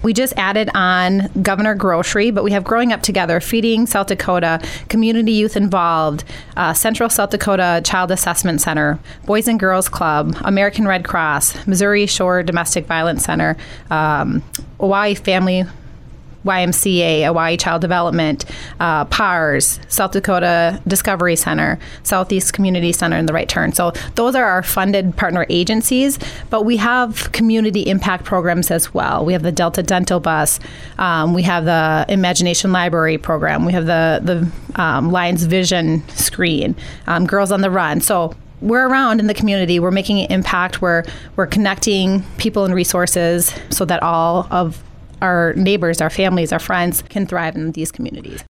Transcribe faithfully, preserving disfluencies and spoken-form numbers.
We just added on Governor Grocery, but we have Growing Up Together, Feeding South Dakota, Community Youth Involved, uh, Central South Dakota Child Assessment Center, Boys and Girls Club, American Red Cross, Missouri Shore Domestic Violence Center, um, Hawaii Family Y M C A, Hawaii Child Development, uh, P A R S, South Dakota Discovery Center, Southeast Community Center, and The Right Turn. So those are our funded partner agencies, but we have community impact programs as well. We have the Delta Dental Bus. Um, we have the Imagination Library program. We have the, the um, Lions Vision Screen, um, Girls on the Run. So we're around in the community. We're making an impact. We're, we're connecting people and resources so that all of our neighbors, our families, our friends can thrive in these communities.